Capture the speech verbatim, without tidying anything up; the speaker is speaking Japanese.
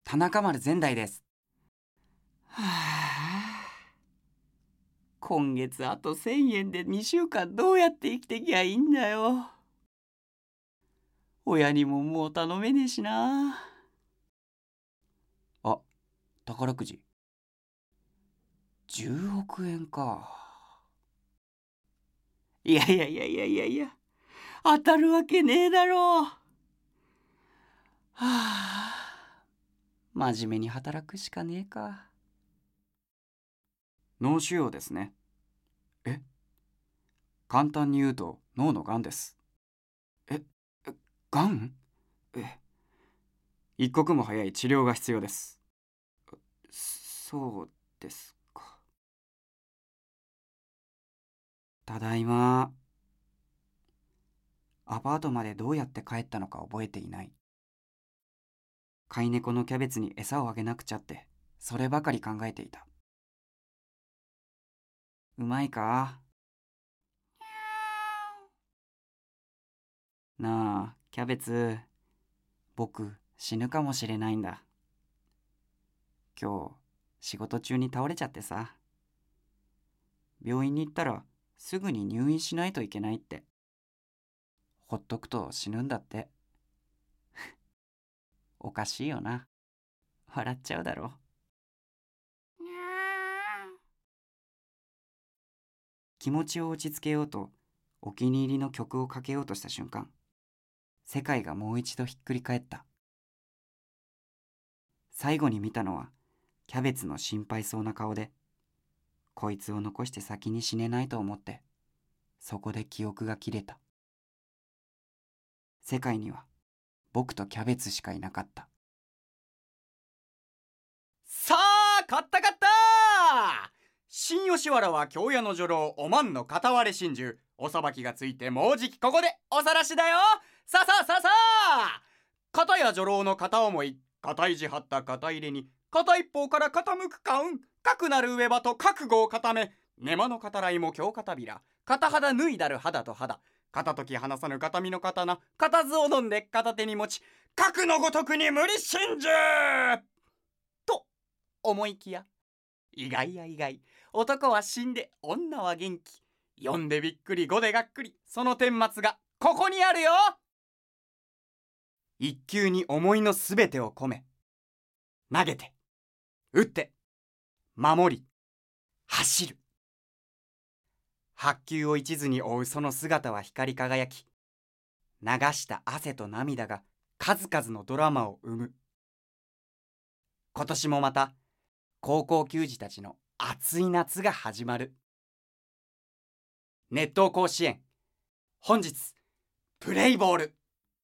田中丸全大です。はあ、今月あとせんえんでにしゅうかんどうやって生きてきゃいいんだよ。親にももう頼めねえしな。あ、宝くじ。じゅうおくえんか。いやいやいやいやいやいや、当たるわけねえだろう。はあ、真面目に働くしかねえか。脳腫瘍ですね。え、簡単に言うと脳のがんです。え、えがん？え、一刻も早い治療が必要です。そうですか。ただいま。アパートまでどうやって帰ったのか覚えていない。飼い猫のキャベツに餌をあげなくちゃって、そればかり考えていた。うまいか？なあ、キャベツ、僕死ぬかもしれないんだ。今日仕事中に倒れちゃってさ。病院に行ったらすぐに入院しないといけないって。ほっとくと死ぬんだって。おかしいよな。笑っちゃうだろ。気持ちを落ち着けようとお気に入りの曲をかけようとした瞬間、世界がもう一度ひっくり返った。最後に見たのはキャベツの心配そうな顔で、こいつを残して先に死ねないと思って、そこで記憶が切れた。世界には僕とキャベツしかいなかった。さあ、買った買った。新吉原は京屋の女郎おまんの片割れ真珠、おさばきがついてもうじきここでおさらしだよ。さあさあさあさあ、片や女郎の片思い、片意地張った片入れに片一方から傾くかうん、かくなる上場と覚悟を固め、根間の片らいも京片びら、片肌脱いだる肌と肌、片時離さぬ片身の刀、片図を飲んで片手に持ち、核のごとくに無理真珠と思いきや、意外や意外、男は死んで女は元気。読んでびっくり、語でがっくり、その顛末がここにあるよ。一球に思いのすべてを込め、投げて打って守り走る。白球を一途に追うその姿は光り輝き、流した汗と涙が数々のドラマを生む。今年もまた高校球児たちの熱い夏が始まる。熱闘甲子園、本日プレイボール。